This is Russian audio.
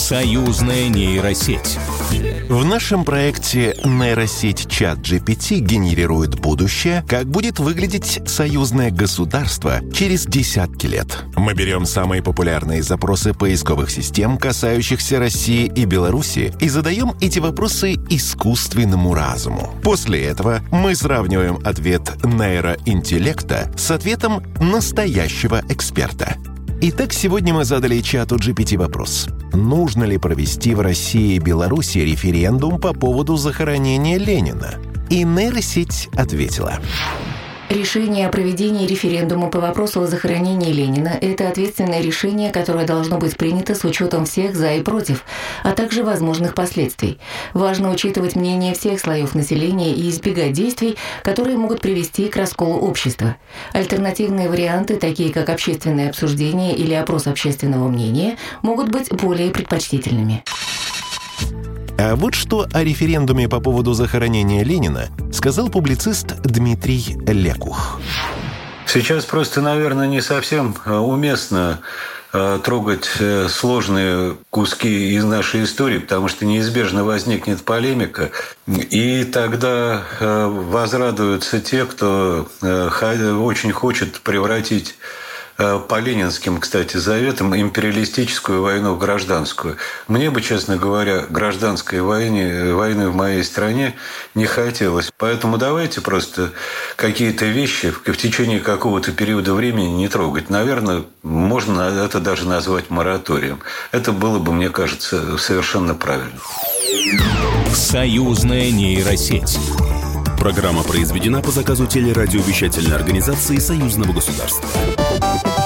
Союзная нейросеть. В нашем проекте нейросеть ChatGPT генерирует будущее, как будет выглядеть союзное государство через десятки лет. Мы берем самые популярные запросы поисковых систем, касающихся России и Беларуси, и задаем эти вопросы искусственному разуму. После этого мы сравниваем ответ нейроинтеллекта с ответом настоящего эксперта. Итак, сегодня мы задали чату GPT вопрос. Нужно ли провести в России и Беларуси референдум по поводу захоронения Ленина? И нейросеть ответила. Решение о проведении референдума по вопросу о захоронении Ленина – это ответственное решение, которое должно быть принято с учетом всех «за» и «против», а также возможных последствий. Важно учитывать мнение всех слоев населения и избегать действий, которые могут привести к расколу общества. Альтернативные варианты, такие как общественное обсуждение или опрос общественного мнения, могут быть более предпочтительными. А вот что о референдуме по поводу захоронения Ленина сказал публицист Дмитрий Лекух. Сейчас просто, наверное, не совсем уместно трогать сложные куски из нашей истории, потому что неизбежно возникнет полемика, и тогда возрадуются те, кто очень хочет превратить по ленинским, кстати, заветам империалистическую войну в гражданскую. Мне бы, честно говоря, гражданской войны в моей стране не хотелось. Поэтому давайте просто какие-то вещи в течение какого-то периода времени не трогать. Наверное, можно это даже назвать мораторием. Это было бы, мне кажется, совершенно правильно. Союзная нейросеть. Программа произведена по заказу телерадиовещательной организации Союзного государства.